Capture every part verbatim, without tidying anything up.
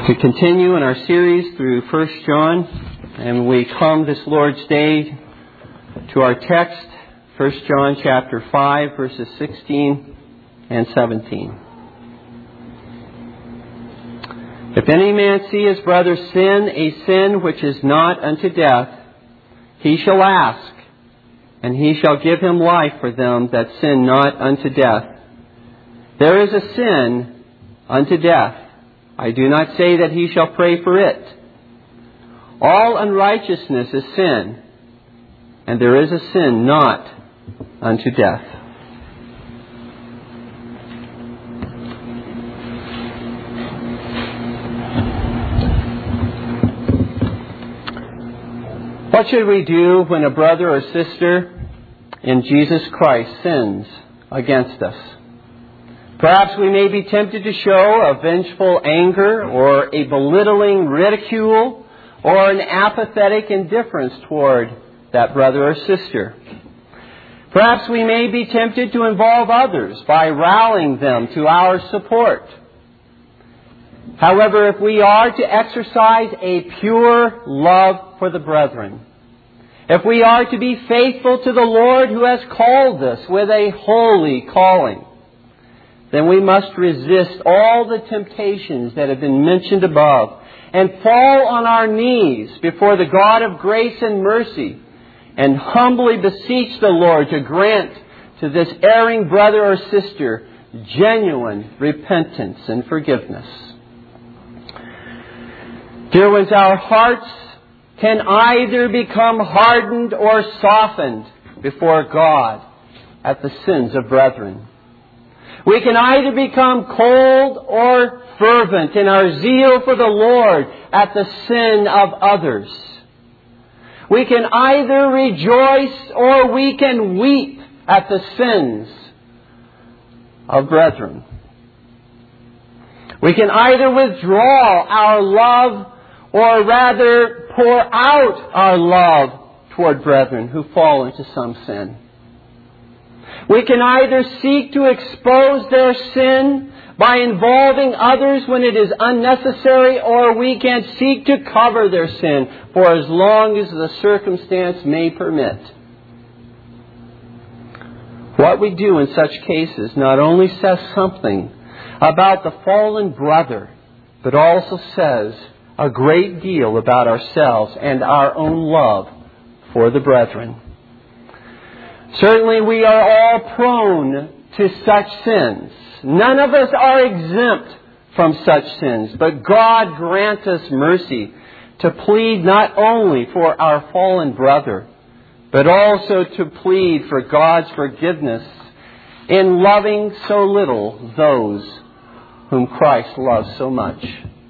To continue in our series through First John, and we come this Lord's Day to our text, First John chapter five, verses sixteen and seventeen. If any man see his brother sin, a sin which is not unto death, he shall ask, and he shall give him life for them that sin not unto death. There is a sin unto death. I do not say that he shall pray for it. All unrighteousness is sin, and there is a sin not unto death. What should we do when a brother or sister in Jesus Christ sins against us? Perhaps we may be tempted to show a vengeful anger or a belittling ridicule or an apathetic indifference toward that brother or sister. Perhaps we may be tempted to involve others by rallying them to our support. However, if we are to exercise a pure love for the brethren, if we are to be faithful to the Lord who has called us with a holy calling, then we must resist all the temptations that have been mentioned above and fall on our knees before the God of grace and mercy and humbly beseech the Lord to grant to this erring brother or sister genuine repentance and forgiveness. Dear ones, our hearts can either become hardened or softened before God at the sins of brethren. We can either become cold or fervent in our zeal for the Lord at the sin of others. We can either rejoice or we can weep at the sins of brethren. We can either withdraw our love or rather pour out our love toward brethren who fall into some sin. We can either seek to expose their sin by involving others when it is unnecessary, or we can seek to cover their sin for as long as the circumstance may permit. What we do in such cases not only says something about the fallen brother, but also says a great deal about ourselves and our own love for the brethren. Certainly we are all prone to such sins. None of us are exempt from such sins, but God grant us mercy to plead not only for our fallen brother, but also to plead for God's forgiveness in loving so little those whom Christ loves so much.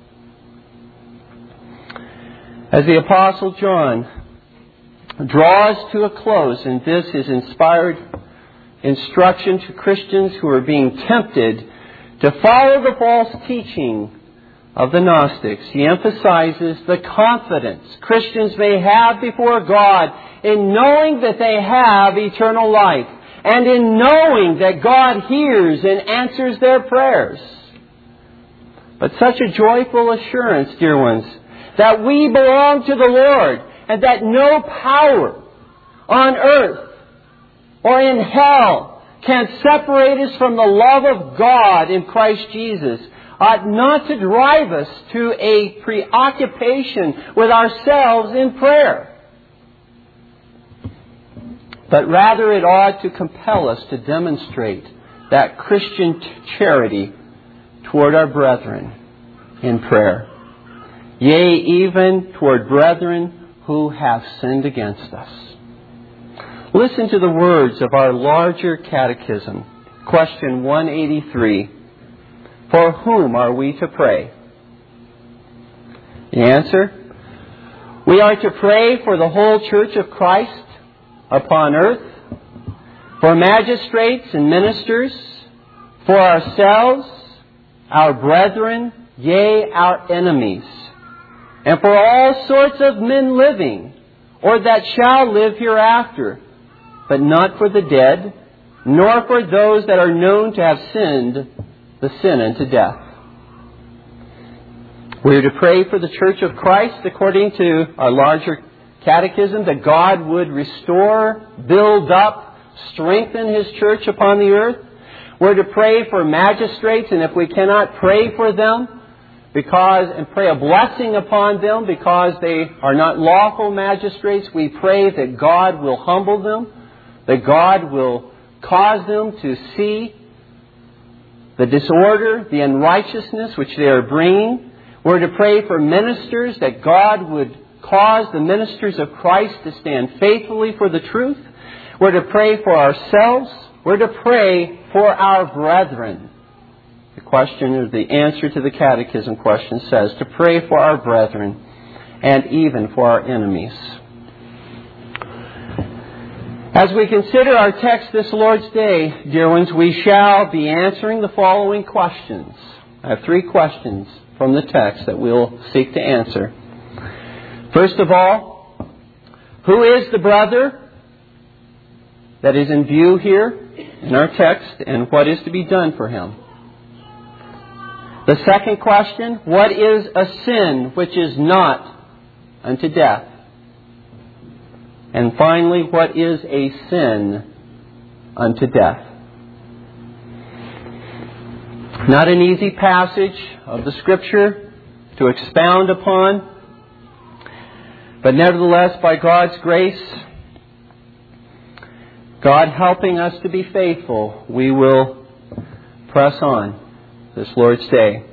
As the Apostle John draws to a close in this his inspired instruction to Christians who are being tempted to follow the false teaching of the Gnostics, he emphasizes the confidence Christians may have before God in knowing that they have eternal life and in knowing that God hears and answers their prayers. But such a joyful assurance, dear ones, that we belong to the Lord and that no power on earth or in hell can separate us from the love of God in Christ Jesus ought not to drive us to a preoccupation with ourselves in prayer, but rather it ought to compel us to demonstrate that Christian charity toward our brethren in prayer. Yea, even toward brethren who have sinned against us. Listen to the words of our larger catechism, question one eighty-three. For whom are we to pray? The answer: we are to pray for the whole Church of Christ upon earth, for magistrates and ministers, for ourselves, our brethren, yea, our enemies, and for all sorts of men living, or that shall live hereafter, but not for the dead, nor for those that are known to have sinned the sin unto death. We're to pray for the Church of Christ according to our larger catechism, that God would restore, build up, strengthen His church upon the earth. We're to pray for magistrates, and if we cannot pray for them, because and pray a blessing upon them because they are not lawful magistrates, we pray that God will humble them, that God will cause them to see the disorder, the unrighteousness which they are bringing. We're to pray for ministers, that God would cause the ministers of Christ to stand faithfully for the truth. We're to pray for ourselves. We're to pray for our brethren. The question, or the answer to the catechism question says to pray for our brethren and even for our enemies. As we consider our text this Lord's Day, dear ones, we shall be answering the following questions. I have three questions from the text that we'll seek to answer. First of all, who is the brother that is in view here in our text, and what is to be done for him? The second question, what is a sin which is not unto death? And finally, what is a sin unto death? Not an easy passage of the Scripture to expound upon, but nevertheless, by God's grace, God helping us to be faithful, we will press on this Lord's Day.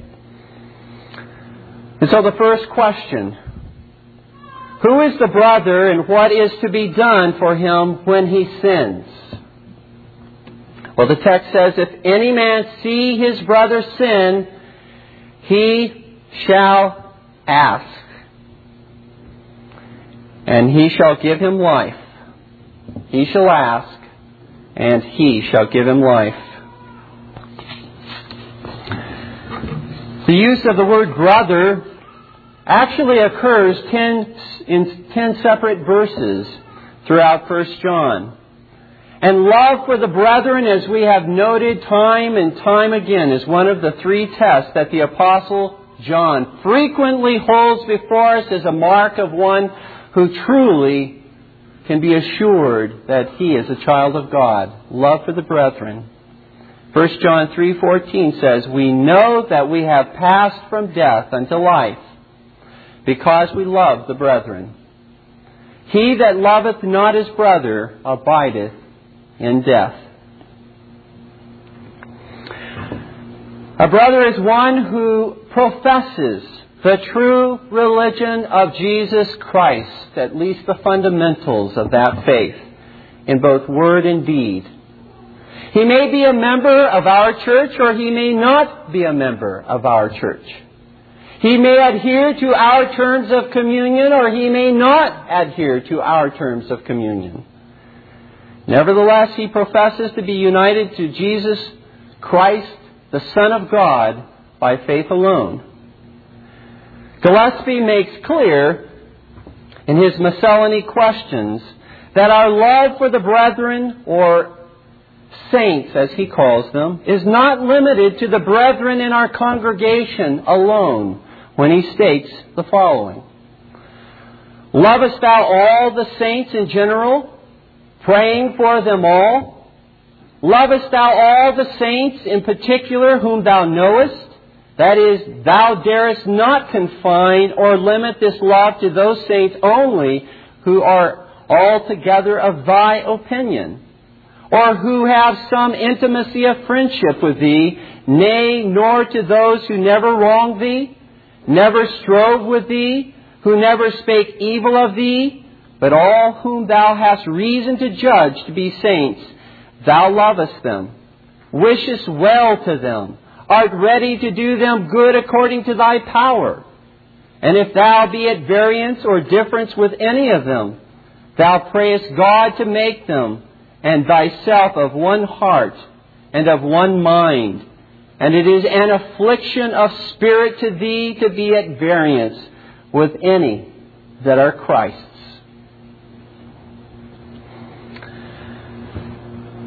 And so the first question, who is the brother and what is to be done for him when he sins? Well, the text says, if any man see his brother sin, he shall ask, and he shall give him life. He shall ask, and he shall give him life. The use of the word brother actually occurs ten, in ten separate verses throughout First John. And love for the brethren, as we have noted time and time again, is one of the three tests that the Apostle John frequently holds before us as a mark of one who truly can be assured that he is a child of God. Love for the brethren. First John three fourteen says, we know that we have passed from death unto life, because we love the brethren. He that loveth not his brother abideth in death. A brother is one who professes the true religion of Jesus Christ, at least the fundamentals of that faith, in both word and deed. He may be a member of our church, or he may not be a member of our church. He may adhere to our terms of communion, or he may not adhere to our terms of communion. Nevertheless, he professes to be united to Jesus Christ, the Son of God, by faith alone. Gillespie makes clear in his Miscellany Questions that our love for the brethren, or saints as he calls them, is not limited to the brethren in our congregation alone, when he states the following. Lovest thou all the saints in general, praying for them all? Lovest thou all the saints in particular whom thou knowest? That is, thou darest not confine or limit this love to those saints only who are altogether of thy opinion, or who have some intimacy of friendship with thee, nay, nor to those who never wronged thee, never strove with thee, who never spake evil of thee, but all whom thou hast reason to judge to be saints, thou lovest them, wishest well to them, art ready to do them good according to thy power. And if thou be at variance or difference with any of them, thou prayest God to make them and thyself of one heart and of one mind. And it is an affliction of spirit to thee to be at variance with any that are Christ's.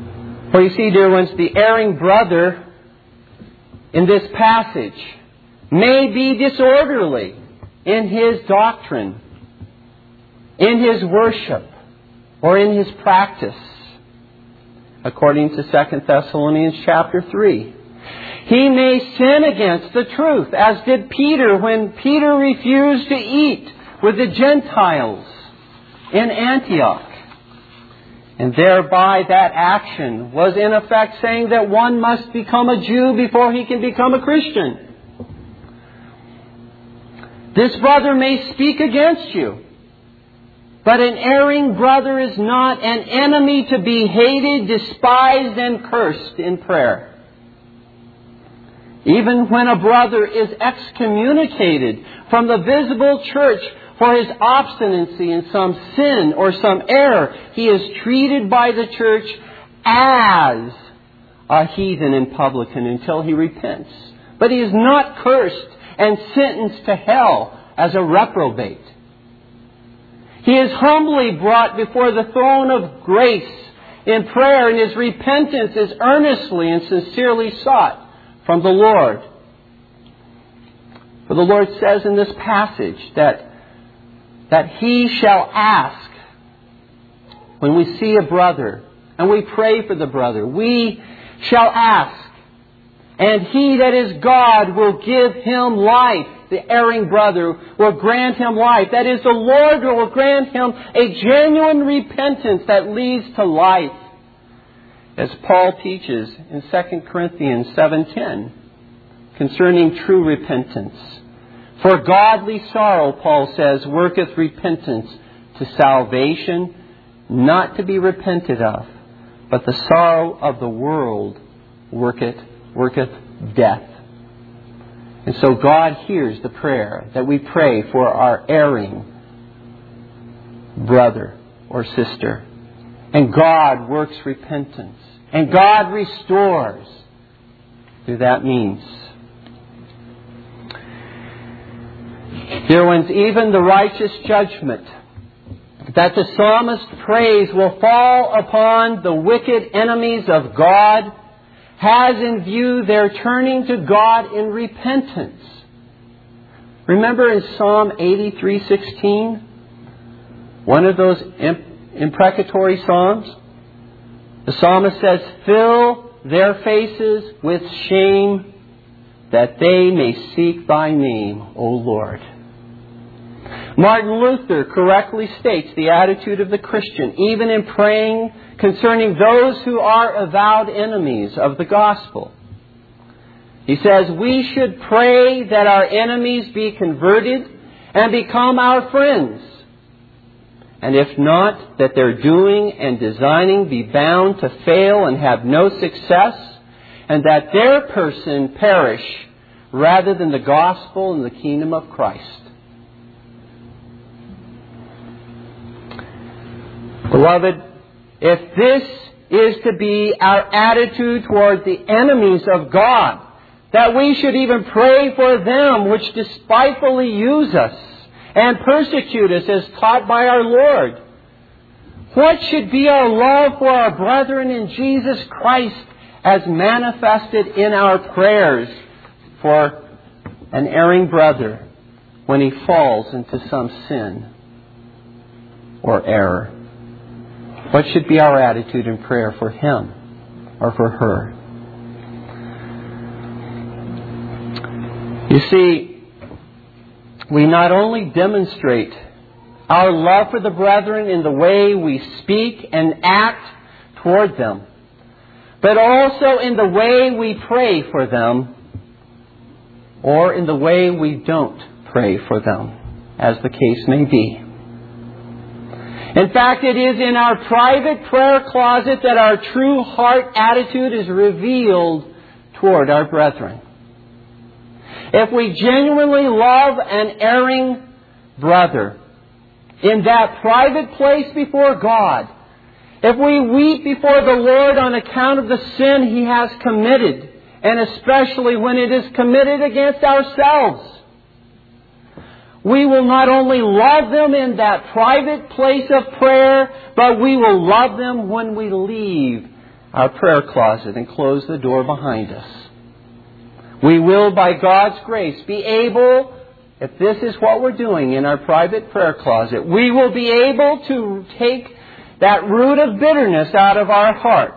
For you see, dear ones, the erring brother in this passage may be disorderly in his doctrine, in his worship, or in his practice, according to Second Thessalonians chapter three. He may sin against the truth, as did Peter when Peter refused to eat with the Gentiles in Antioch. And thereby that action was in effect saying that one must become a Jew before he can become a Christian. This brother may speak against you, but an erring brother is not an enemy to be hated, despised, and cursed in prayer. Even when a brother is excommunicated from the visible church for his obstinacy in some sin or some error, he is treated by the church as a heathen and publican until he repents. But he is not cursed and sentenced to hell as a reprobate. He is humbly brought before the throne of grace in prayer, and his repentance is earnestly and sincerely sought from the Lord. For the Lord says in this passage that, that He shall ask when we see a brother and we pray for the brother. We shall ask, and He that is God will give him life. The erring brother will grant him life. That is, the Lord will grant him a genuine repentance that leads to life. As Paul teaches in Second Corinthians seven ten concerning true repentance. For godly sorrow, Paul says, worketh repentance to salvation, not to be repented of, but the sorrow of the world worketh, worketh death. And so God hears the prayer that we pray for our erring brother or sister. And God works repentance. And God restores through that means. Dear ones, even the righteous judgment that the psalmist prays will fall upon the wicked enemies of God has in view their turning to God in repentance. Remember in Psalm eighty-three sixteen, one of those imp- imprecatory psalms? The psalmist says, fill their faces with shame that they may seek Thy name, O Lord. Martin Luther correctly states the attitude of the Christian, even in praying concerning those who are avowed enemies of the gospel. He says, we should pray that our enemies be converted and become our friends. And if not, that their doing and designing be bound to fail and have no success, and that their person perish rather than the gospel and the kingdom of Christ. Beloved, if this is to be our attitude toward the enemies of God, that we should even pray for them which despitefully use us and persecute us as taught by our Lord, what should be our love for our brethren in Jesus Christ as manifested in our prayers for an erring brother when he falls into some sin or error? What should be our attitude in prayer for him or for her? You see, we not only demonstrate our love for the brethren in the way we speak and act toward them, but also in the way we pray for them or in the way we don't pray for them, as the case may be. In fact, it is in our private prayer closet that our true heart attitude is revealed toward our brethren. If we genuinely love an erring brother in that private place before God, if we weep before the Lord on account of the sin he has committed, and especially when it is committed against ourselves, we will not only love them in that private place of prayer, but we will love them when we leave our prayer closet and close the door behind us. We will, by God's grace, be able, if this is what we're doing in our private prayer closet, we will be able to take that root of bitterness out of our heart.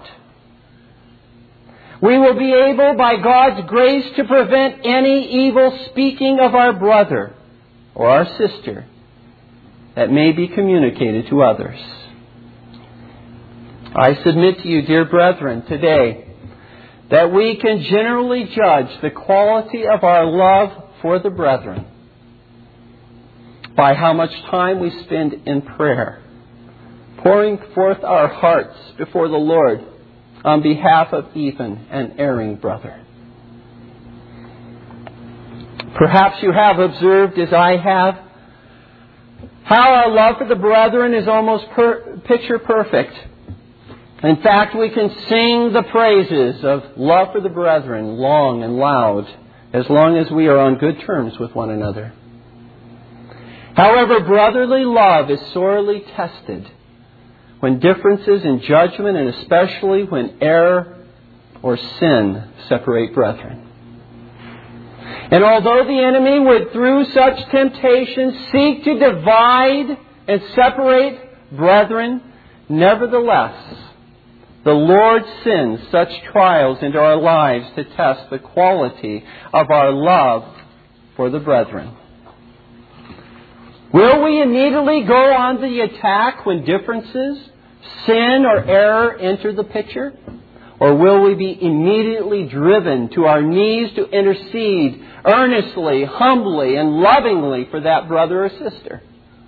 We will be able, by God's grace, to prevent any evil speaking of our brother or our sister that may be communicated to others. I submit to you, dear brethren, today that we can generally judge the quality of our love for the brethren by how much time we spend in prayer, pouring forth our hearts before the Lord on behalf of even an erring brother. Perhaps you have observed, as I have, how our love for the brethren is almost per- picture perfect. In fact, we can sing the praises of love for the brethren long and loud, as long as we are on good terms with one another. However, brotherly love is sorely tested when differences in judgment, and especially when error or sin separate brethren. And although the enemy would, through such temptations, seek to divide and separate brethren, nevertheless, the Lord sends such trials into our lives to test the quality of our love for the brethren. Will we immediately go on the attack when differences, sin, or error enter the picture? Or will we be immediately driven to our knees to intercede earnestly, humbly, and lovingly for that brother or sister?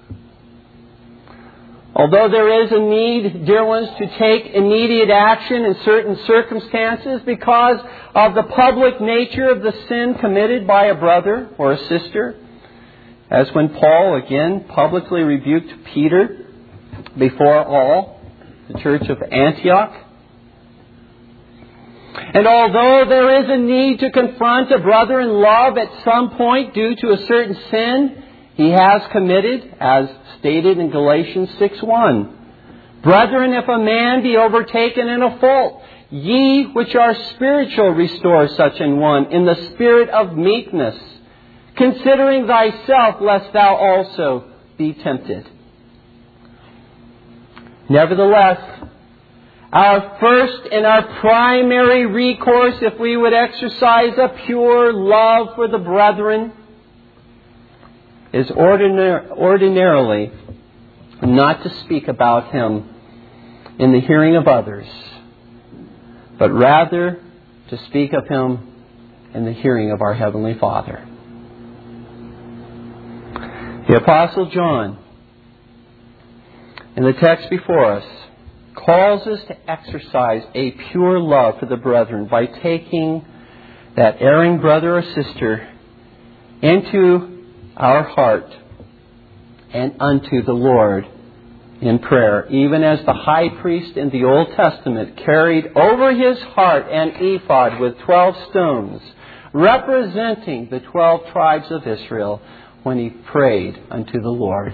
Although there is a need, dear ones, to take immediate action in certain circumstances because of the public nature of the sin committed by a brother or a sister, as when Paul again publicly rebuked Peter before all, the church of Antioch. And although there is a need to confront a brother in love at some point due to a certain sin he has committed, as stated in Galatians six one, "Brethren, if a man be overtaken in a fault, ye which are spiritual restore such an one in the spirit of meekness, considering thyself, lest thou also be tempted." Nevertheless, our first and our primary recourse, if we would exercise a pure love for the brethren, is ordinar- ordinarily not to speak about him in the hearing of others, but rather to speak of him in the hearing of our Heavenly Father. The Apostle John, in the text before us, calls us to exercise a pure love for the brethren by taking that erring brother or sister into our heart and unto the Lord in prayer, even as the high priest in the Old Testament carried over his heart an ephod with twelve stones, representing the twelve tribes of Israel, when he prayed unto the Lord.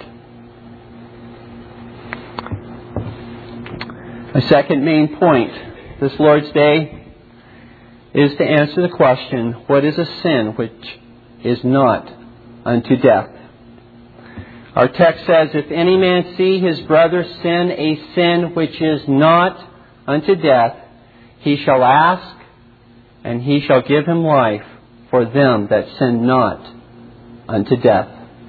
A second main point this Lord's Day is to answer the question, what is a sin which is not unto death? Our text says, "If any man see his brother sin a sin which is not unto death, he shall ask, and he shall give him life for them that sin not unto death."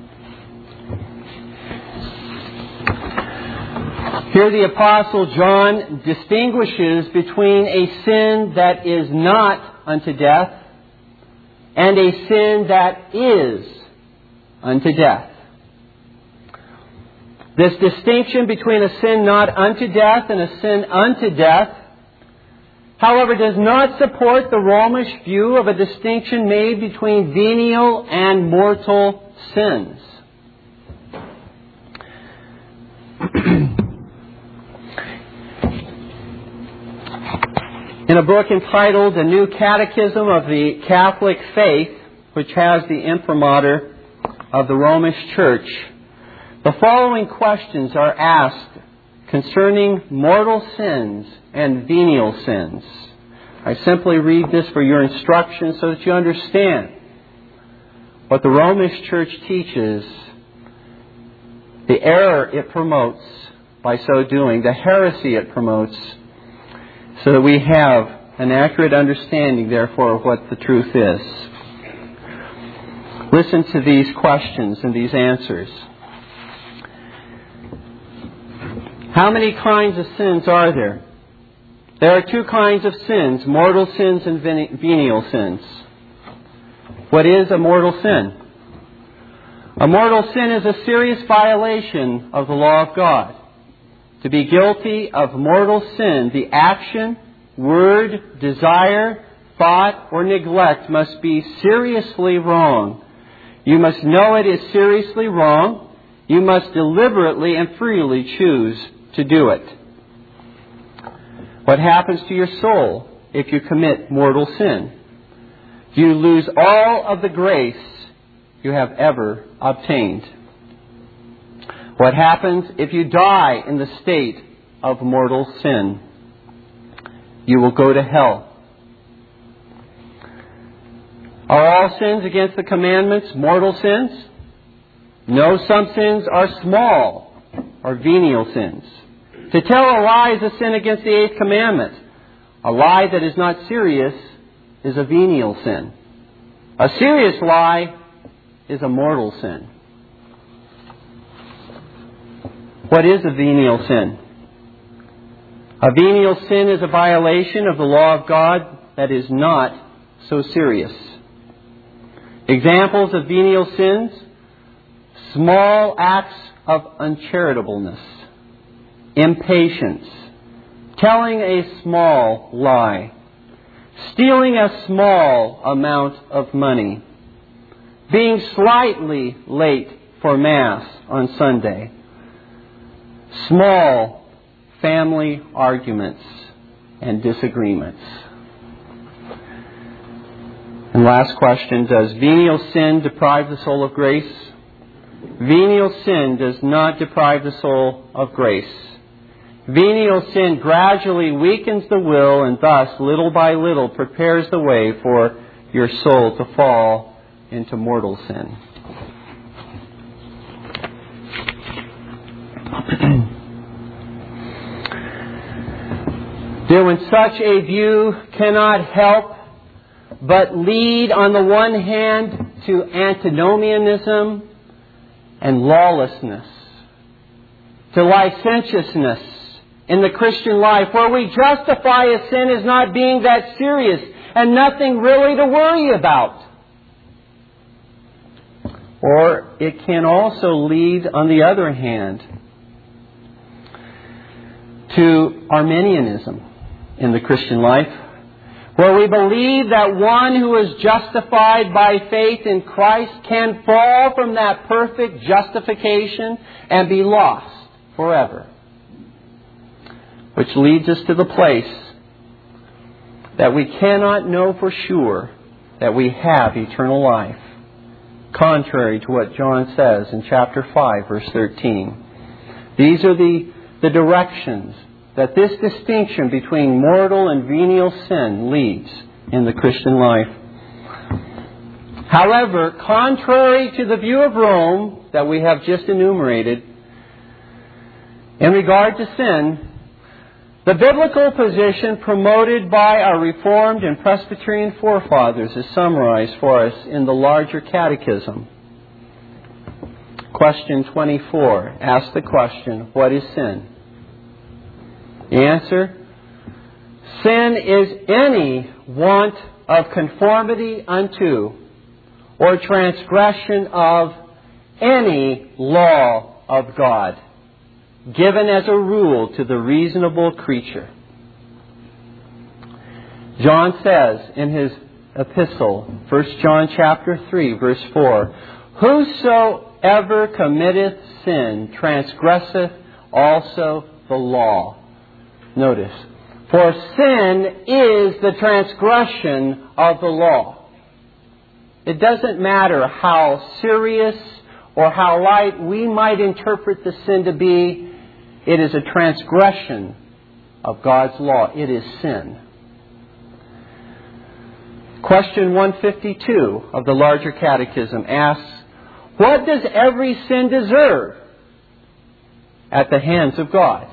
Here the Apostle John distinguishes between a sin that is not unto death and a sin that is unto death. This distinction between a sin not unto death and a sin unto death, however, does not support the Romish view of a distinction made between venial and mortal sins. In a book entitled The New Catechism of the Catholic Faith, which has the imprimatur of the Romish Church, the following questions are asked concerning mortal sins and venial sins. I simply read this for your instruction so that you understand what the Romish Church teaches, the error it promotes by so doing, the heresy it promotes, so that we have an accurate understanding, therefore, of what the truth is. Listen to these questions and these answers. How many kinds of sins are there? There are two kinds of sins, mortal sins and venial sins. What is a mortal sin? A mortal sin is a serious violation of the law of God. To be guilty of mortal sin, the action, word, desire, thought, or neglect must be seriously wrong. You must know it is seriously wrong. You must deliberately and freely choose to do it. What happens to your soul if you commit mortal sin? You lose all of the grace you have ever obtained. What happens if you die in the state of mortal sin? You will go to hell. Are all sins against the commandments mortal sins? No, some sins are small or venial sins. To tell a lie is a sin against the eighth commandment. A lie that is not serious is a venial sin. A serious lie is a mortal sin. What is a venial sin? A venial sin is a violation of the law of God that is not so serious. Examples of venial sins: small acts of uncharitableness, impatience, telling a small lie, stealing a small amount of money, being slightly late for Mass on Sunday, small family arguments and disagreements. And last question, does venial sin deprive the soul of grace? Venial sin does not deprive the soul of grace. Venial sin gradually weakens the will and thus, little by little, prepares the way for your soul to fall into mortal sin. Dear, when such a view cannot help but lead, on the one hand, to antinomianism and lawlessness, to licentiousness in the Christian life, where we justify a sin as not being that serious and nothing really to worry about. Or it can also lead, on the other hand, to Arminianism in the Christian life, where we believe that one who is justified by faith in Christ can fall from that perfect justification and be lost forever. Which leads us to the place that we cannot know for sure that we have eternal life, contrary to what John says in chapter five, verse thirteen. These are the, the directions that this distinction between mortal and venial sin leads in the Christian life. However, contrary to the view of Rome that we have just enumerated, in regard to sin, the biblical position promoted by our Reformed and Presbyterian forefathers is summarized for us in the larger catechism. Question twenty-four asks the question, what is sin? The answer, sin is any want of conformity unto or transgression of any law of God, given as a rule to the reasonable creature. John says in his epistle, First John chapter three, verse four, whosoever committeth sin transgresseth also the law. Notice, for sin is the transgression of the law. It doesn't matter how serious or how light we might interpret the sin to be, it is a transgression of God's law. It is sin. Question one fifty-two of the Larger Catechism asks, what does every sin deserve at the hands of God?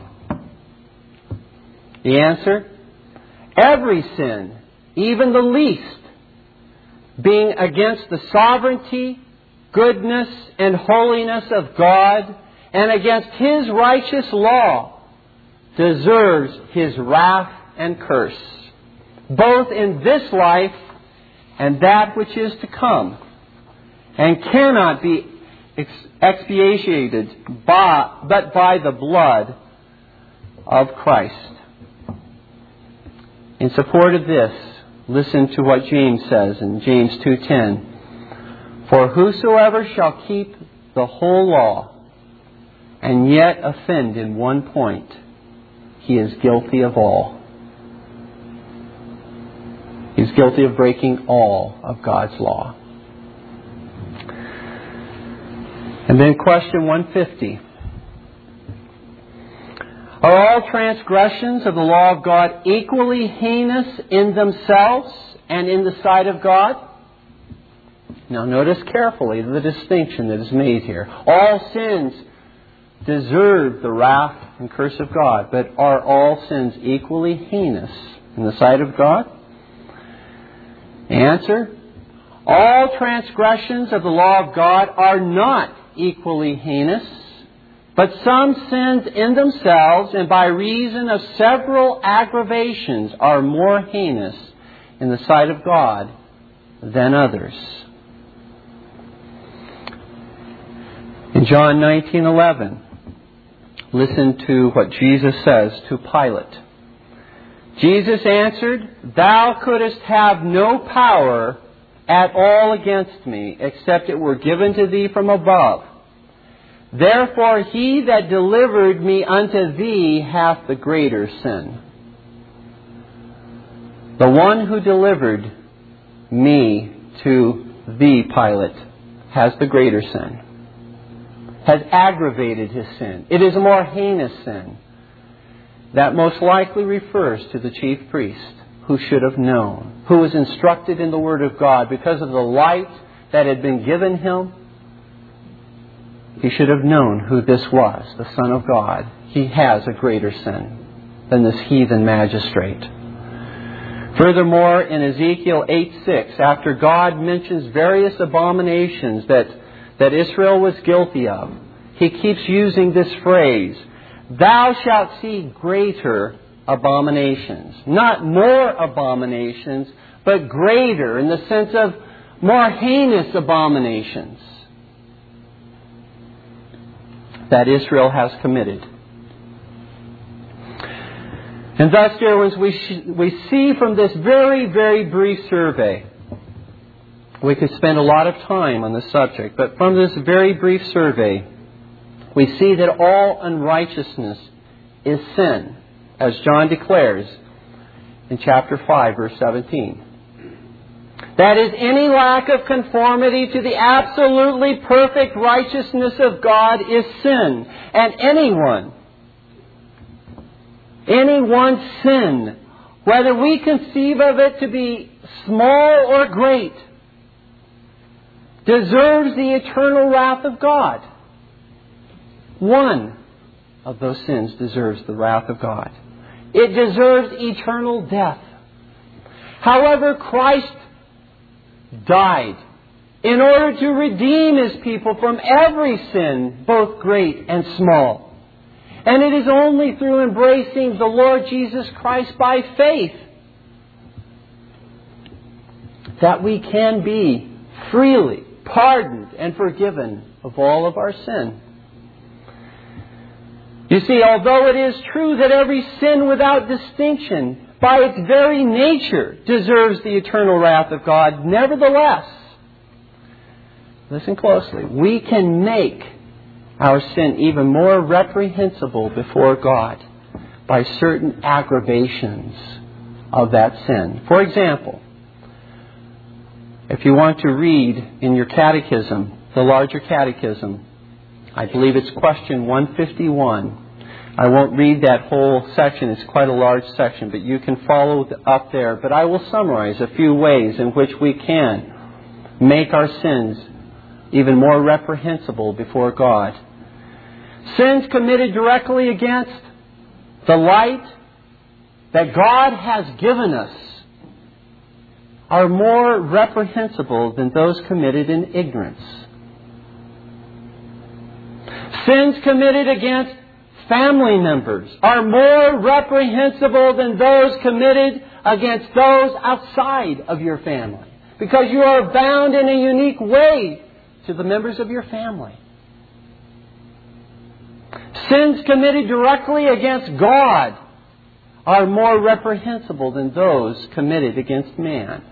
The answer, every sin, even the least, being against the sovereignty, goodness, and holiness of God, and against His righteous law, deserves His wrath and curse, both in this life and that which is to come, and cannot be ex- expiated by, but by the blood of Christ. In support of this, listen to what James says in James two ten. For whosoever shall keep the whole law, and yet offend in one point, he is guilty of all. He is guilty of breaking all of God's law. And then question one fifty. Are all transgressions of the law of God equally heinous in themselves and in the sight of God? Now notice carefully the distinction that is made here. All sins deserve the wrath and curse of God, but are all sins equally heinous in the sight of God? Answer, all transgressions of the law of God are not equally heinous, but some sins in themselves and by reason of several aggravations are more heinous in the sight of God than others. In John nineteen eleven, listen to what Jesus says to Pilate. Jesus answered, Thou couldst have no power at all against me, except it were given to thee from above. Therefore he that delivered me unto thee hath the greater sin. The one who delivered me to thee, Pilate, has the greater sin, has aggravated his sin. It is a more heinous sin. That most likely refers to the chief priest, who should have known, who was instructed in the Word of God because of the light that had been given him. He should have known who this was, the Son of God. He has a greater sin than this heathen magistrate. Furthermore, in Ezekiel eight six, after God mentions various abominations that, that Israel was guilty of, He keeps using this phrase, Thou shalt see greater abominations. Not more abominations, but greater in the sense of more heinous abominations that Israel has committed. And thus, dear ones, we, sh- we see from this very, very brief survey, we could spend a lot of time on the subject, but from this very brief survey, we see that all unrighteousness is sin, as John declares in chapter five, verse seventeen. That is, any lack of conformity to the absolutely perfect righteousness of God is sin. And anyone, anyone's sin, whether we conceive of it to be small or great, deserves the eternal wrath of God. One of those sins deserves the wrath of God. It deserves eternal death. However, Christ died in order to redeem His people from every sin, both great and small. And it is only through embracing the Lord Jesus Christ by faith that we can be freely pardoned and forgiven of all of our sin. You see, although it is true that every sin without distinction, by its very nature, deserves the eternal wrath of God, nevertheless, listen closely, we can make our sin even more reprehensible before God by certain aggravations of that sin. For example, if you want to read in your catechism, the Larger Catechism, I believe it's question one fifty-one, I won't read that whole section. It's quite a large section, but you can follow up there. But I will summarize a few ways in which we can make our sins even more reprehensible before God. Sins committed directly against the light that God has given us are more reprehensible than those committed in ignorance. Sins committed against family members are more reprehensible than those committed against those outside of your family, because you are bound in a unique way to the members of your family. Sins committed directly against God are more reprehensible than those committed against man.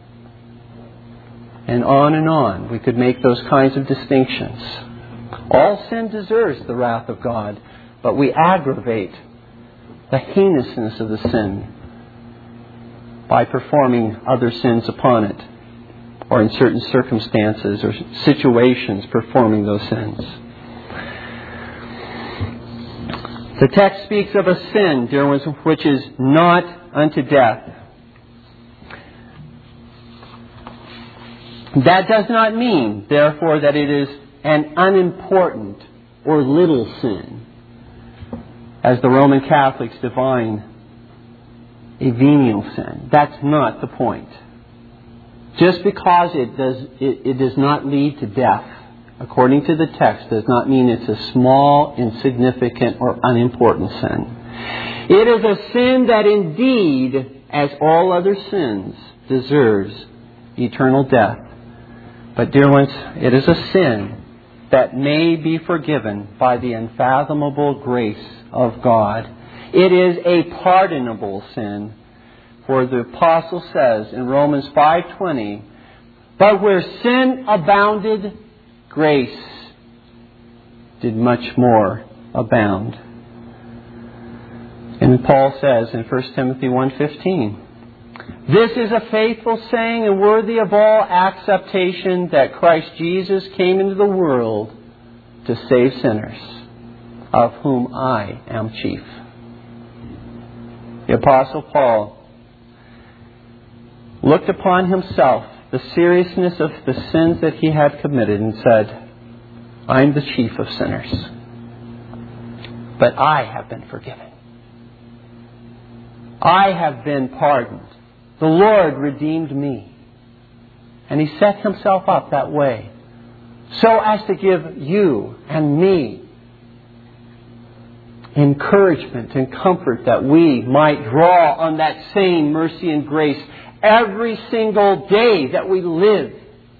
And on and on, we could make those kinds of distinctions. All sin deserves the wrath of God, but we aggravate the heinousness of the sin by performing other sins upon it, or in certain circumstances or situations performing those sins. The text speaks of a sin, dear ones, which is not unto death. That does not mean, therefore, that it is an unimportant or little sin, as the Roman Catholics define a venial sin. That's not the point. Just because it does, it, it does not lead to death, according to the text, does not mean it's a small, insignificant, or unimportant sin. It is a sin that indeed, as all other sins, deserves eternal death. But, dear ones, it is a sin that may be forgiven by the unfathomable grace of God. It is a pardonable sin. For the Apostle says in Romans five twenty, "But where sin abounded, grace did much more abound." And Paul says in First Timothy one fifteen, "This is a faithful saying and worthy of all acceptation, that Christ Jesus came into the world to save sinners, of whom I am chief." The Apostle Paul looked upon himself, the seriousness of the sins that he had committed, and said, "I'm the chief of sinners, but I have been forgiven. I have been pardoned. The Lord redeemed me." And he set himself up that way, so as to give you and me encouragement and comfort, that we might draw on that same mercy and grace every single day that we live.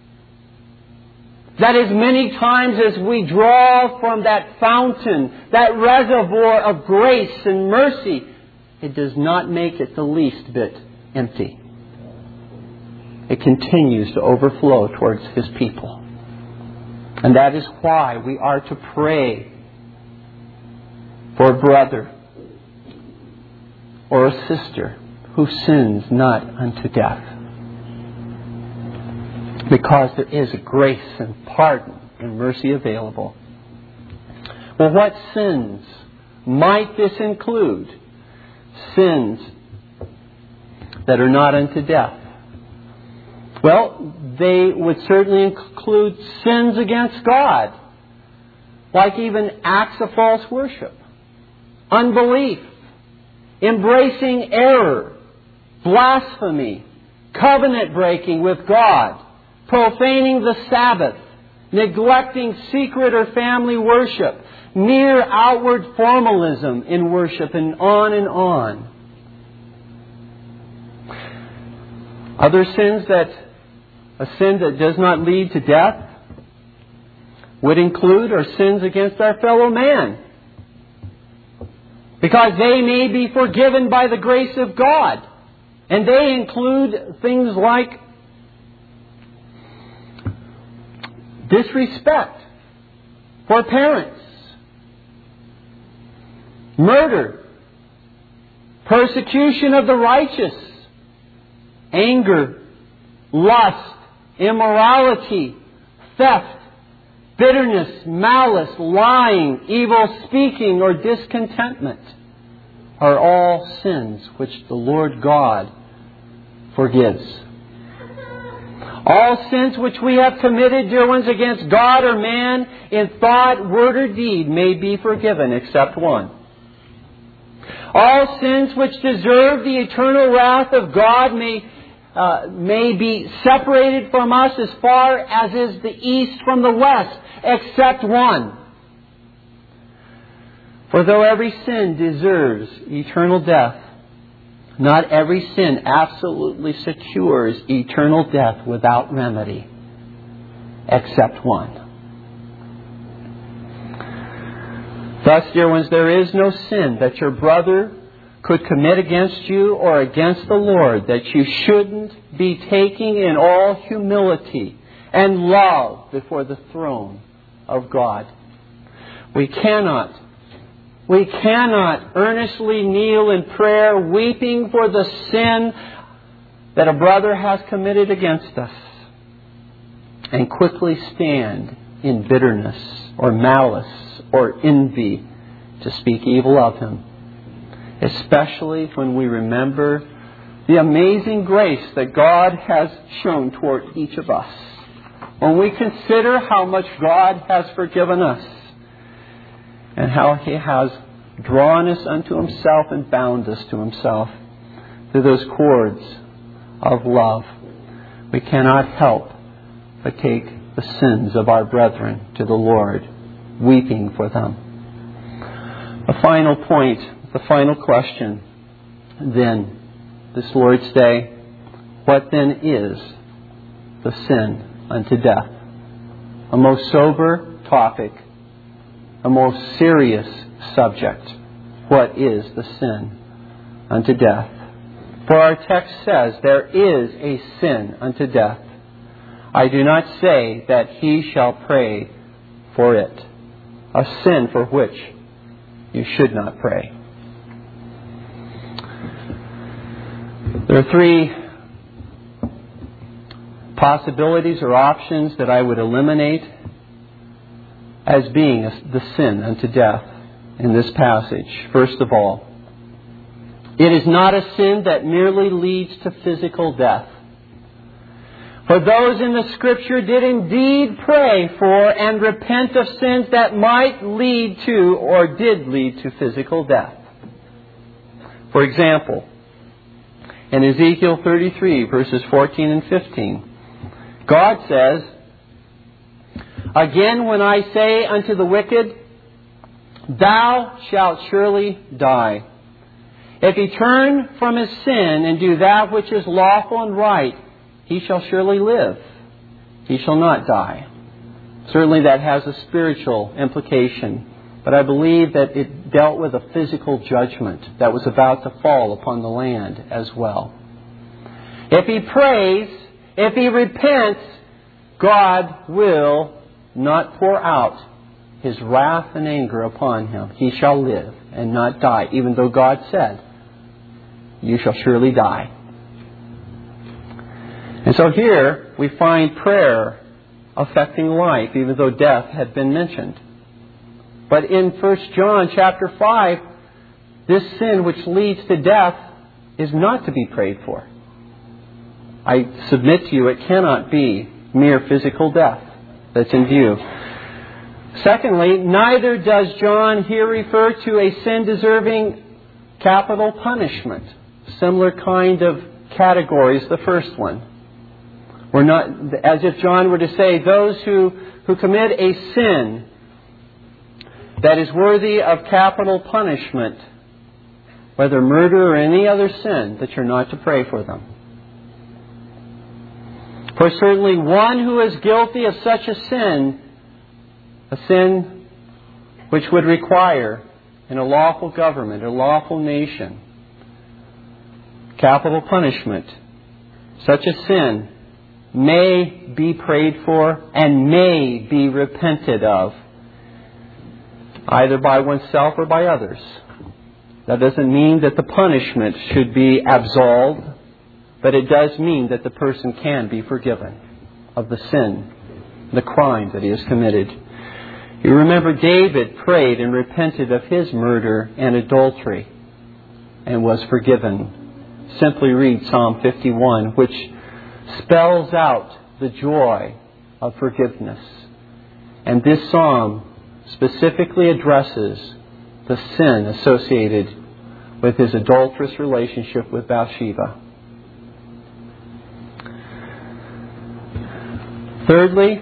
That as many times as we draw from that fountain, that reservoir of grace and mercy, it does not make it the least bit empty. It continues to overflow towards His people. And that is why we are to pray for a brother or a sister who sins not unto death. Because there is a grace and pardon and mercy available. Well, what sins might this include? Sins that are not unto death. Well, they would certainly include sins against God, like even acts of false worship, unbelief, embracing error, blasphemy, covenant breaking with God, profaning the Sabbath, neglecting secret or family worship, mere outward formalism in worship, and on and on. Other sins that, a sin that does not lead to death, would include are sins against our fellow man, because they may be forgiven by the grace of God. And they include things like disrespect for parents, murder, persecution of the righteous, anger, lust, immorality, theft, bitterness, malice, lying, evil speaking, or discontentment are all sins which the Lord God forgives. All sins which we have committed, dear ones, against God or man in thought, word, or deed may be forgiven except one. All sins which deserve the eternal wrath of God may, uh, may be separated from us as far as is the east from the west, except one. For though every sin deserves eternal death, not every sin absolutely secures eternal death without remedy, except one. Thus, dear ones, there is no sin that your brother could commit against you or against the Lord that you shouldn't be taking in all humility and love before the throne of God. We cannot We cannot earnestly kneel in prayer, weeping for the sin that a brother has committed against us, and quickly stand in bitterness or malice or envy to speak evil of him, especially when we remember the amazing grace that God has shown toward each of us. When we consider how much God has forgiven us, and how He has drawn us unto Himself and bound us to Himself through those cords of love, we cannot help but take the sins of our brethren to the Lord, weeping for them. A final point, the final question then, this Lord's Day: what then is the sin unto death? A most sober topic, a most serious subject. What is the sin unto death? For our text says there is a sin unto death. I do not say that he shall pray for it, a sin for which you should not pray. There are three possibilities or options that I would eliminate as being the sin unto death in this passage. First of all, it is not a sin that merely leads to physical death. For those in the Scripture did indeed pray for and repent of sins that might lead to or did lead to physical death. For example, in Ezekiel thirty-three, verses fourteen and fifteen, God says, "Again, when I say unto the wicked, thou shalt surely die, if he turn from his sin and do that which is lawful and right, he shall surely live. He shall not die." Certainly that has a spiritual implication, but I believe that it dealt with a physical judgment that was about to fall upon the land as well. If he prays, if he repents, God will not pour out His wrath and anger upon him. He shall live and not die, even though God said, "You shall surely die." And so here we find prayer affecting life, even though death had been mentioned. But in First John chapter five, this sin which leads to death is not to be prayed for. I submit to you, it cannot be mere physical death that's in view. Secondly, neither does John here refer to a sin deserving capital punishment. Similar kind of category as the first one. We're not, as if John were to say, those who, who commit a sin that is worthy of capital punishment, whether murder or any other sin, that you're not to pray for them. For certainly one who is guilty of such a sin, a sin which would require, in a lawful government, a lawful nation, capital punishment, such a sin may be prayed for and may be repented of, either by oneself or by others. That doesn't mean that the punishment should be absolved, but it does mean that the person can be forgiven of the sin, the crime that he has committed. You remember David prayed and repented of his murder and adultery and was forgiven. Simply read Psalm fifty-one, which spells out the joy of forgiveness. And this psalm specifically addresses the sin associated with his adulterous relationship with Bathsheba. Thirdly,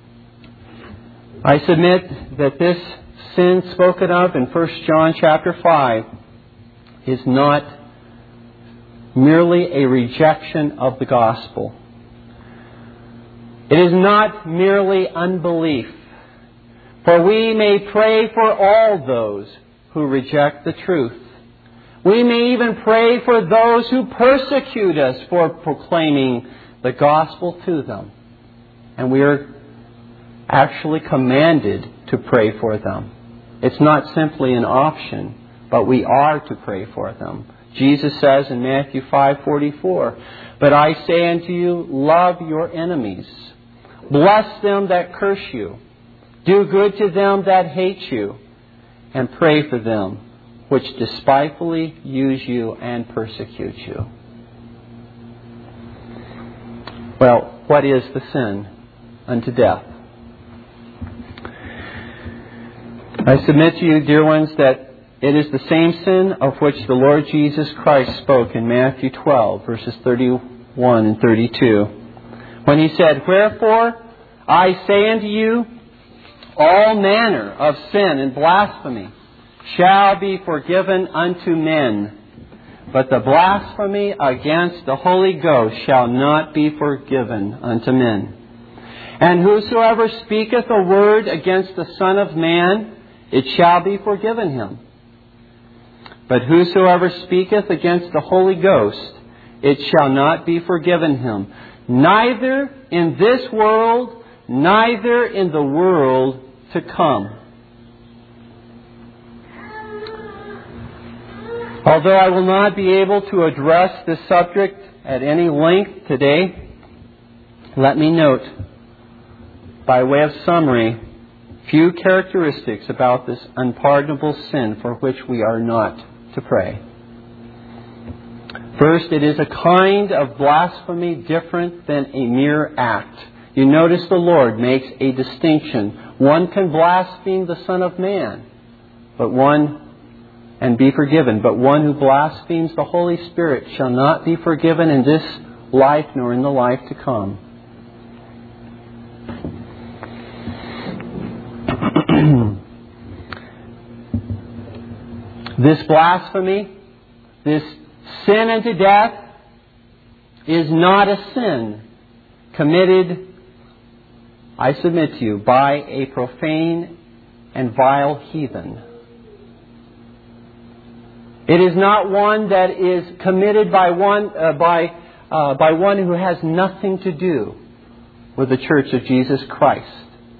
I submit that this sin spoken of in First John chapter five is not merely a rejection of the gospel. It is not merely unbelief. For we may pray for all those who reject the truth. We may even pray for those who persecute us for proclaiming the gospel to them. And we are actually commanded to pray for them. It's not simply an option, but we are to pray for them. Jesus says in Matthew five forty-four, "But I say unto you, love your enemies. Bless them that curse you. Do good to them that hate you. And pray for them which despitefully use you and persecute you." Well, what is the sin unto death? I submit to you, dear ones, that it is the same sin of which the Lord Jesus Christ spoke in Matthew twelve, verses thirty-one and thirty-two, when He said, "Wherefore I say unto you, all manner of sin and blasphemy shall be forgiven unto men, but the blasphemy against the Holy Ghost shall not be forgiven unto men. And whosoever speaketh a word against the Son of Man, it shall be forgiven him. But whosoever speaketh against the Holy Ghost, it shall not be forgiven him, neither in this world, neither in the world to come." Although I will not be able to address this subject at any length today, let me note, by way of summary, few characteristics about this unpardonable sin for which we are not to pray. First, it is a kind of blasphemy different than a mere act. You notice the Lord makes a distinction. One can blaspheme the Son of Man, but one and be forgiven. But one who blasphemes the Holy Spirit shall not be forgiven in this life nor in the life to come. This blasphemy, this sin unto death, is not a sin committed, I submit to you, by a profane and vile heathen. It is not one that is committed by one uh, by uh, by one who has nothing to do with the Church of Jesus Christ,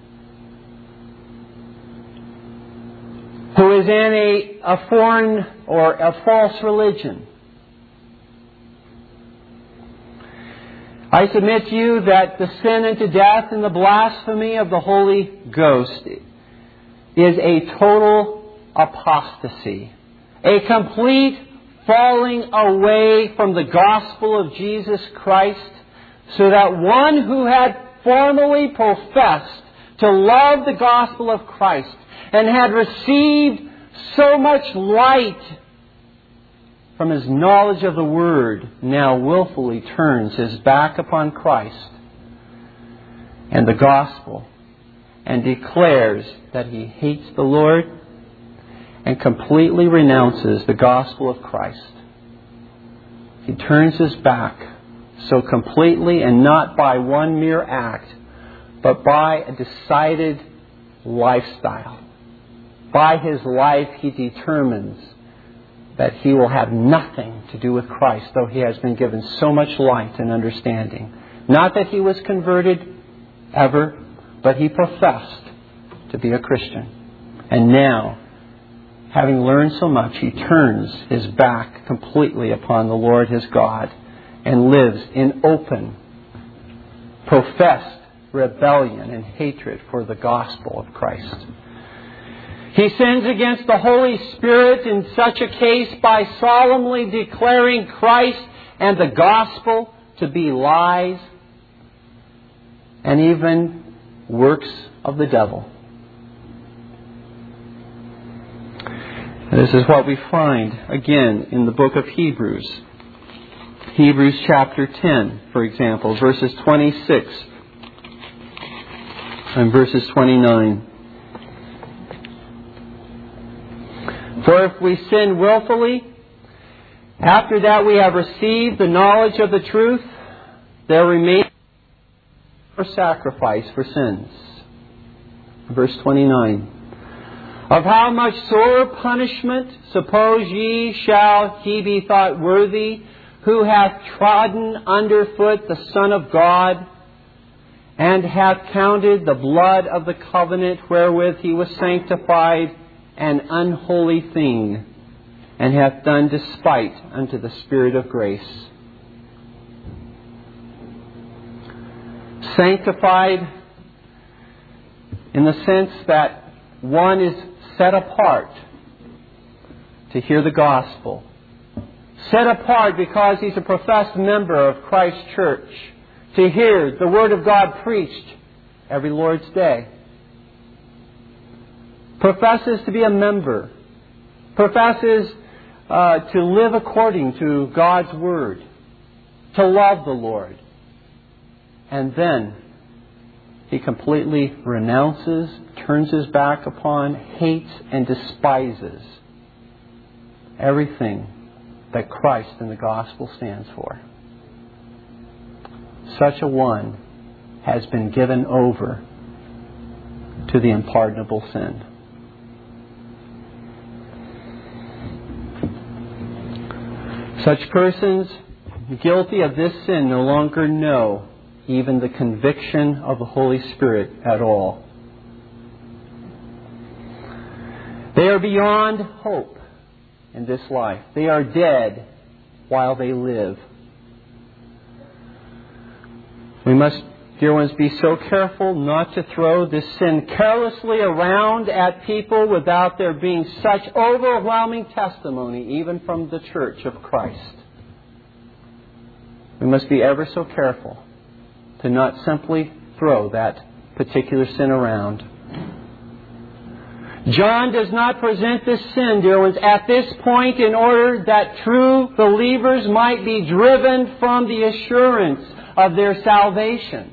who is in a, a foreign or a false religion. I submit to you that the sin unto death and the blasphemy of the Holy Ghost is a total apostasy, a complete falling away from the gospel of Jesus Christ, so that one who had formerly professed to love the gospel of Christ and had received so much light from his knowledge of the Word, now willfully turns his back upon Christ and the gospel and declares that he hates the Lord and completely renounces the gospel of Christ. He turns his back so completely, and not by one mere act, but by a decided lifestyle. By his life, he determines that he will have nothing to do with Christ, though he has been given so much light and understanding. Not that he was converted ever, but he professed to be a Christian. And now, having learned so much, he turns his back completely upon the Lord his God and lives in open, professed rebellion and hatred for the gospel of Christ. He sins against the Holy Spirit in such a case by solemnly declaring Christ and the gospel to be lies and even works of the devil. This is what we find again in the book of Hebrews. Hebrews chapter ten, for example, verses twenty-six and verses twenty-nine. For if we sin willfully, after that we have received the knowledge of the truth, there remains no sacrifice for sins. Verse twenty-nine. Of how much sorer punishment, suppose ye, shall he be thought worthy, who hath trodden under foot the Son of God, and hath counted the blood of the covenant wherewith he was sanctified an unholy thing, and hath done despite unto the Spirit of grace. Sanctified in the sense that one is set apart to hear the gospel. Set apart because he's a professed member of Christ's church, to hear the Word of God preached every Lord's Day. Professes to be a member. Professes uh, to live according to God's Word. To love the Lord. And then he completely renounces, turns his back upon, hates, and despises everything that Christ and the gospel stands for. Such a one has been given over to the unpardonable sin. Such persons guilty of this sin no longer know even the conviction of the Holy Spirit at all. They are beyond hope in this life. They are dead while they live. We must, dear ones, be so careful not to throw this sin carelessly around at people without there being such overwhelming testimony, even from the Church of Christ. We must be ever so careful to not simply throw that particular sin around. John does not present this sin, dear ones, at this point in order that true believers might be driven from the assurance of their salvation,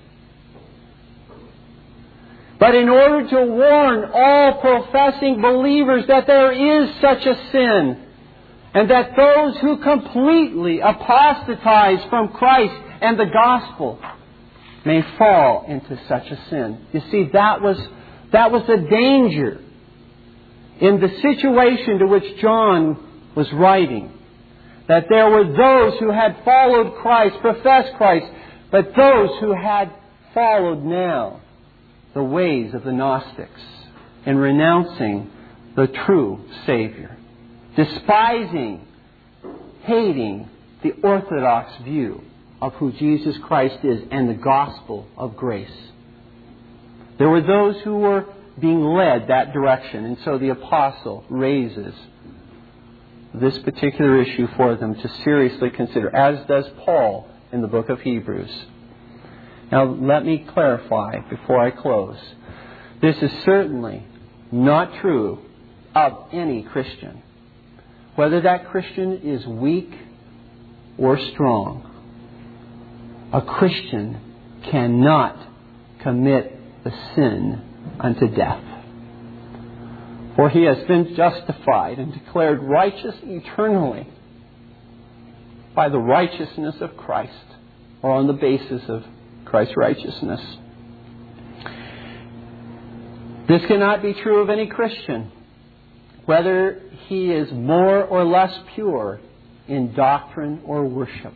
but in order to warn all professing believers that there is such a sin, and that those who completely apostatize from Christ and the gospel may fall into such a sin. You see, that was, that was the danger in the situation to which John was writing. That there were those who had followed Christ, professed Christ, but those who had followed now the ways of the Gnostics in renouncing the true Savior, despising, hating the orthodox view of who Jesus Christ is and the gospel of grace. There were those who were being led that direction, and so the apostle raises this particular issue for them to seriously consider, as does Paul in the book of Hebrews. Now, let me clarify before I close. This is certainly not true of any Christian. Whether that Christian is weak or strong, a Christian cannot commit the sin unto death. For he has been justified and declared righteous eternally by the righteousness of Christ, or on the basis of Christ's righteousness. This cannot be true of any Christian, whether he is more or less pure in doctrine or worship.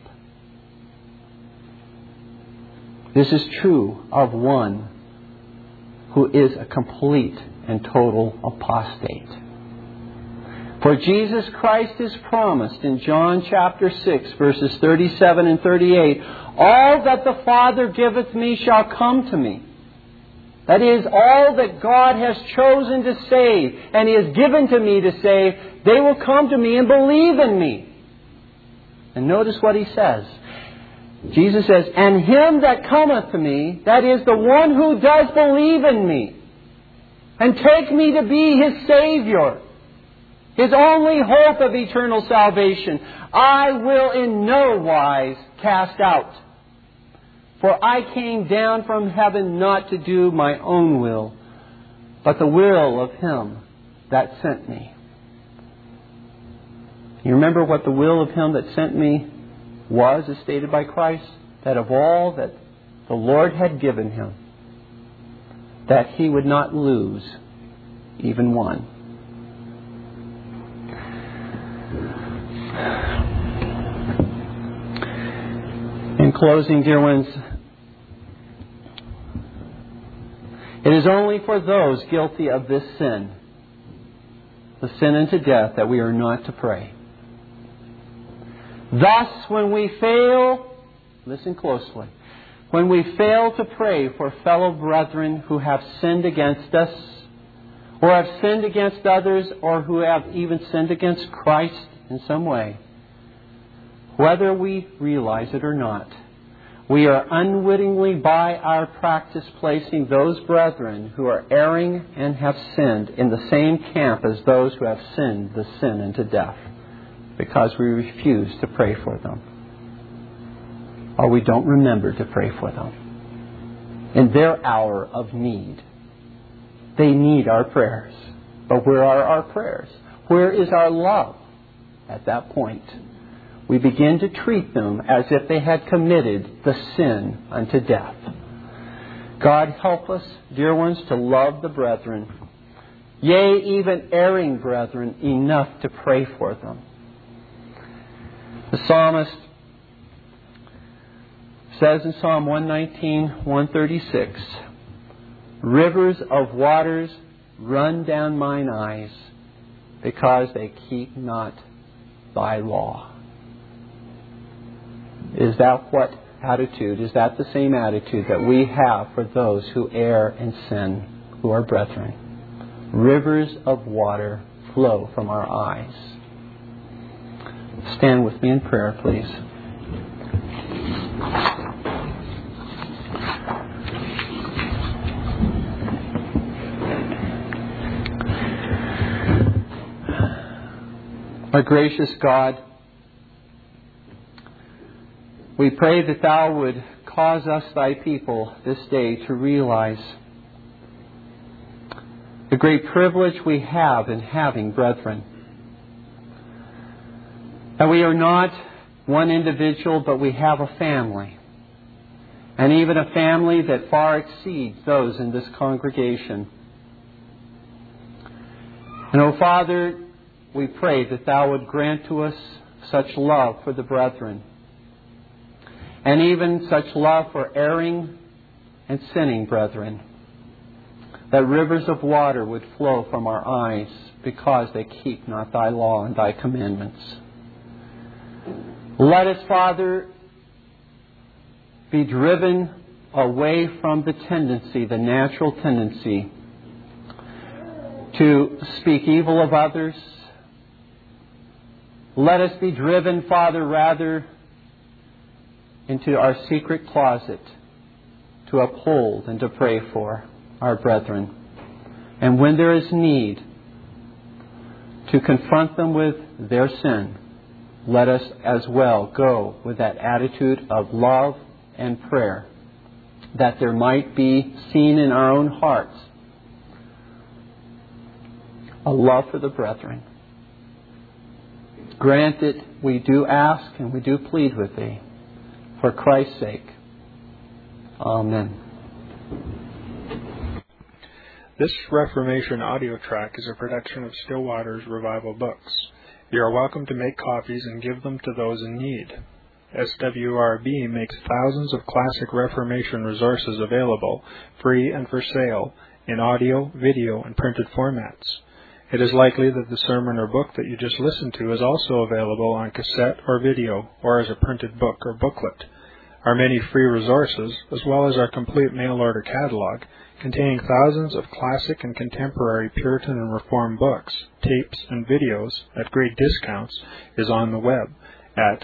This is true of one who is a complete and total apostate. For Jesus Christ is promised in John chapter six, verses thirty-seven and thirty-eight, all that the Father giveth me shall come to me, that is, all that God has chosen to save and He has given to me to save, they will come to me and believe in me. And notice what He says. Jesus says, and him that cometh to me, that is, the one who does believe in me, and take me to be His Savior, His only hope of eternal salvation, I will in no wise cast out. For I came down from heaven not to do my own will, but the will of Him that sent me. You remember what the will of Him that sent me was, as stated by Christ? That of all that the Lord had given Him, that He would not lose even one. In closing, dear ones, it is only for those guilty of this sin, the sin unto death, that we are not to pray. Thus, when we fail, listen closely, when we fail to pray for fellow brethren who have sinned against us, or have sinned against others, or who have even sinned against Christ in some way, whether we realize it or not, we are unwittingly by our practice placing those brethren who are erring and have sinned in the same camp as those who have sinned the sin unto death, because we refuse to pray for them, or we don't remember to pray for them in their hour of need. They need our prayers. But where are our prayers? Where is our love? At that point, we begin to treat them as if they had committed the sin unto death. God help us, dear ones, to love the brethren, yea, even erring brethren, enough to pray for them. The psalmist says in Psalm one nineteen, one thirty-six, rivers of waters run down mine eyes, because they keep not thy law. Is that what attitude? Is that the same attitude that we have for those who err and sin, who are brethren? Rivers of water flow from our eyes. Stand with me in prayer, please. Our gracious God, we pray that Thou would cause us, Thy people, this day to realize the great privilege we have in having brethren. That we are not one individual, but we have a family. And even a family that far exceeds those in this congregation. And, O Father, we pray that Thou would grant to us such love for the brethren, and even such love for erring and sinning brethren, that rivers of water would flow from our eyes because they keep not Thy law and Thy commandments. Let us, Father, be driven away from the tendency, the natural tendency, to speak evil of others. Let us be driven, Father, rather into our secret closet to uphold and to pray for our brethren. And when there is need, to confront them with their sin, let us as well go with that attitude of love and prayer, that there might be seen in our own hearts a love for the brethren. Grant it, we do ask and we do plead with Thee, for Christ's sake. Amen. This Reformation audio track is a production of Still Waters Revival Books. You are welcome to make copies and give them to those in need. S W R B makes thousands of classic Reformation resources available, free and for sale, in audio, video, and printed formats. It is likely that the sermon or book that you just listened to is also available on cassette or video, or as a printed book or booklet. Our many free resources, as well as our complete mail order catalog, containing thousands of classic and contemporary Puritan and Reformed books, tapes, and videos at great discounts, is on the web at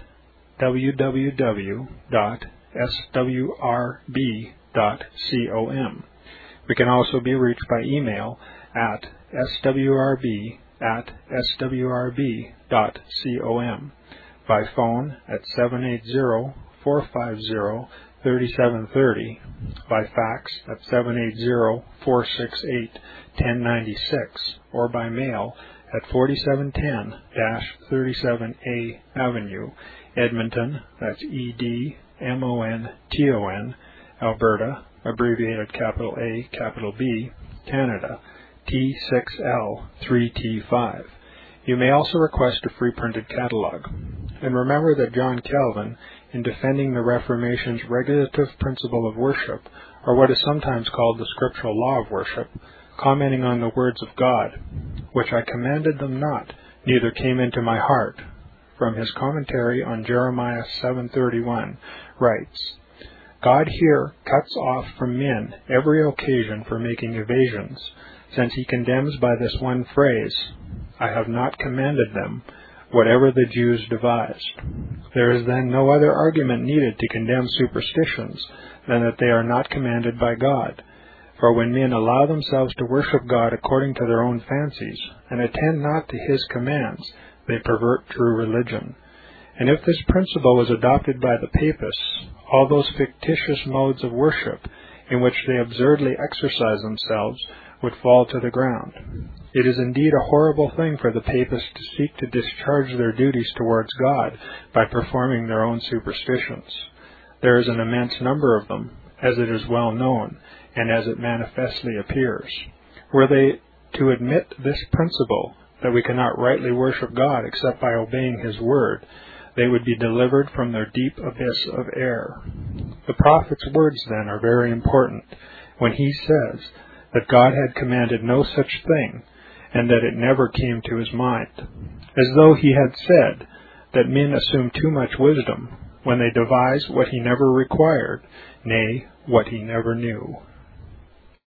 w w w dot s w r b dot com. We can also be reached by email at s w r b at s w r b dot com, by phone at seven eight zero, four five zero, three seven three zero, by fax at seven eight zero, four six eight, one zero nine six, or by mail at forty-seven ten thirty-seven A Avenue, Edmonton, that's E D M O N T O N, Alberta, abbreviated capital A, capital B, Canada, T six L three T five. You may also request a free printed catalog. And remember that John Calvin, in defending the Reformation's regulative principle of worship, or what is sometimes called the scriptural law of worship, commenting on the words of God, which I commanded them not, neither came into my heart, from his commentary on Jeremiah seven thirty-one, writes, God here cuts off from men every occasion for making evasions, since he condemns by this one phrase, I have not commanded them, whatever the Jews devised. There is then no other argument needed to condemn superstitions than that they are not commanded by God. For when men allow themselves to worship God according to their own fancies, and attend not to his commands, they pervert true religion. And if this principle was adopted by the papists, all those fictitious modes of worship in which they absurdly exercise themselves would fall to the ground. It is indeed a horrible thing for the papists to seek to discharge their duties towards God by performing their own superstitions. There is an immense number of them, as it is well known, and as it manifestly appears. Were they to admit this principle, that we cannot rightly worship God except by obeying his word, they would be delivered from their deep abyss of error. The prophet's words, then, are very important when he says that God had commanded no such thing, and that it never came to his mind, as though he had said that men assume too much wisdom when they devise what he never required, nay, what he never knew.